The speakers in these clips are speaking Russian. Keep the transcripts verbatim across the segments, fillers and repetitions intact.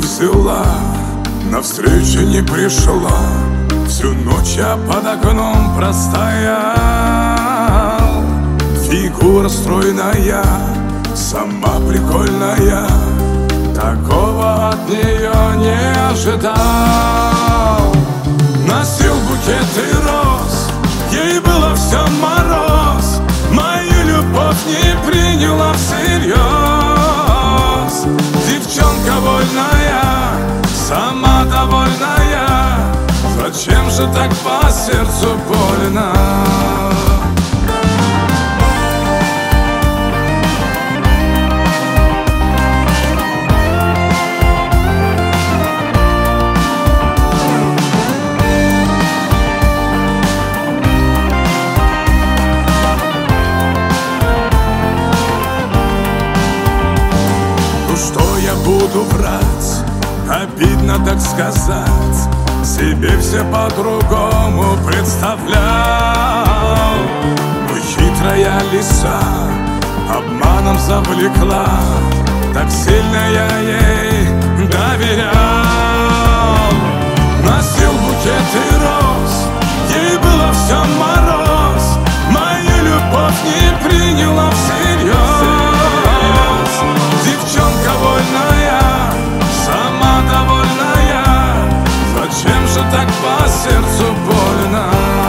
взяла, навстречу не пришла. Всю ночь я под окном простоял. Фигура стройная, сама прикольная, такого от нее не ожидал. Носил букеты роз, ей было все мороз. Мою любовь не приняла всерьез. Девчонка вольная, сама довольная, зачем же так по сердцу больно? Что я буду врать, обидно так сказать, себе все по-другому представлял. Но хитрая лиса обманом завлекла, так сильно я ей доверял. Носил букеты роз, ей было все мороз. Мою любовь не приняла всерьез. Девчонка вольная, сама довольная, зачем же так по сердцу больно?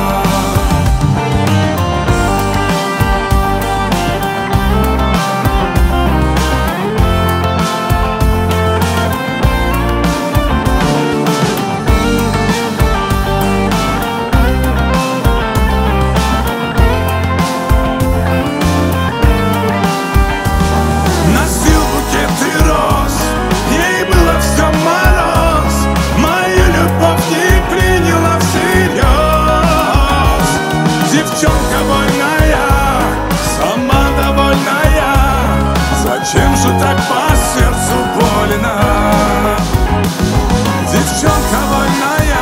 Девчонка вольная, сама довольная, зачем же так по сердцу больно? Девчонка вольная.